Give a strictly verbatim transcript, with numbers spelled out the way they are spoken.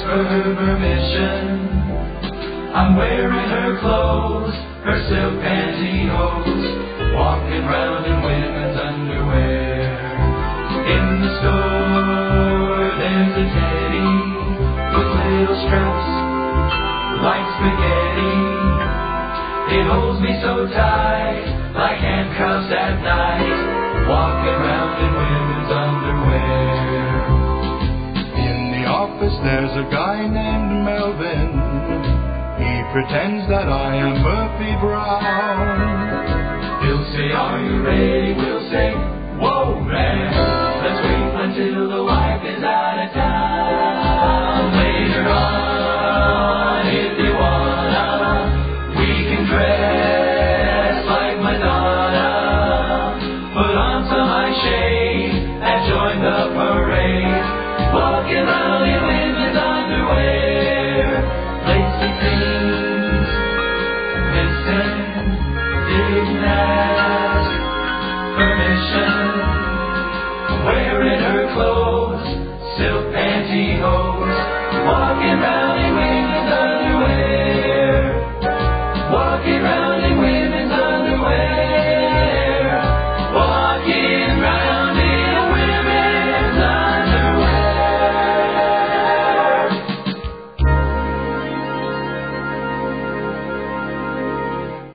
for her permission. I'm wearing her clothes, her silk pantyhose, walking round in women's underwear. In the store there's a teddy with little straps like spaghetti. It holds me so tight, like handcuffs at night, walking around in women's underwear. In the office there's a guy named Melvin. He pretends that I am Murphy Brown. He'll say, are you ready? We'll say, whoa man, let's wait until the wife is out of town. Later on, if you wanna, we can dress like Madonna, put on some eye shade and join the parade, walking around in women's underwear. Lacy things, listen, didn't ask permission.